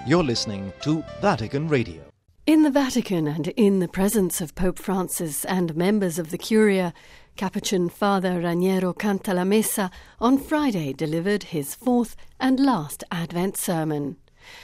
You're listening to Vatican Radio. In the Vatican and in the presence of Pope Francis and members of the Curia, Capuchin Father Raniero Cantalamessa on Friday delivered his fourth and last Advent sermon.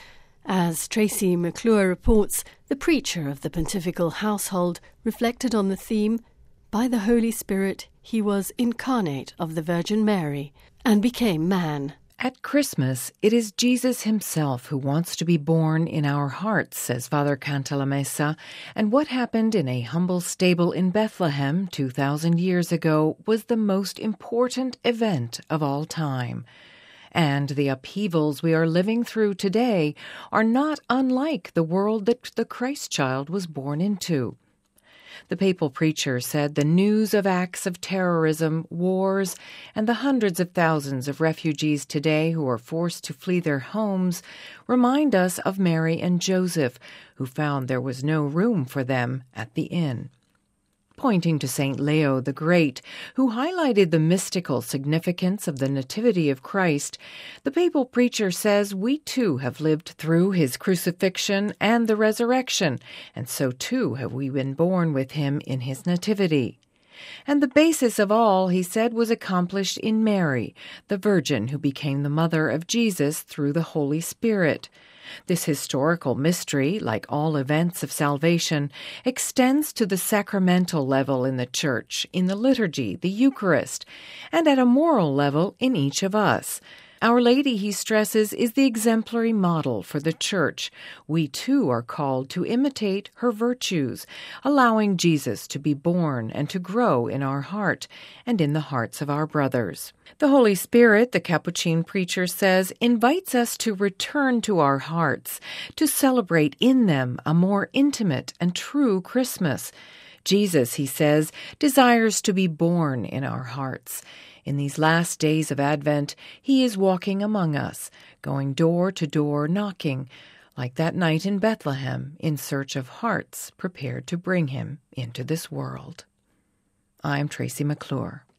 As Tracy McClure reports, the preacher of the pontifical household reflected on the theme, "By the Holy Spirit he was incarnate of the Virgin Mary and became man." At Christmas, it is Jesus himself who wants to be born in our hearts, says Father Cantalamessa, and what happened in a humble stable in Bethlehem 2,000 years ago was the most important event of all time. And the upheavals we are living through today are not unlike the world that the Christ child was born into. The papal preacher said the news of acts of terrorism, wars, and the hundreds of thousands of refugees today who are forced to flee their homes remind us of Mary and Joseph, who found there was no room for them at the inn. Pointing to St. Leo the Great, who highlighted the mystical significance of the Nativity of Christ, the papal preacher says we too have lived through his crucifixion and the resurrection, and so too have we been born with him in his Nativity. And the basis of all, he said, was accomplished in Mary, the Virgin who became the mother of Jesus through the Holy Spirit. This historical mystery, like all events of salvation, extends to the sacramental level in the Church, in the liturgy, the Eucharist, and at a moral level in each of us. Our Lady, he stresses, is the exemplary model for the Church. We too are called to imitate her virtues, allowing Jesus to be born and to grow in our heart and in the hearts of our brothers. The Holy Spirit, the Capuchin preacher says, invites us to return to our hearts, to celebrate in them a more intimate and true Christmas. Jesus, he says, desires to be born in our hearts. In these last days of Advent, he is walking among us, going door to door knocking, like that night in Bethlehem, in search of hearts prepared to bring him into this world. I'm Tracy McClure.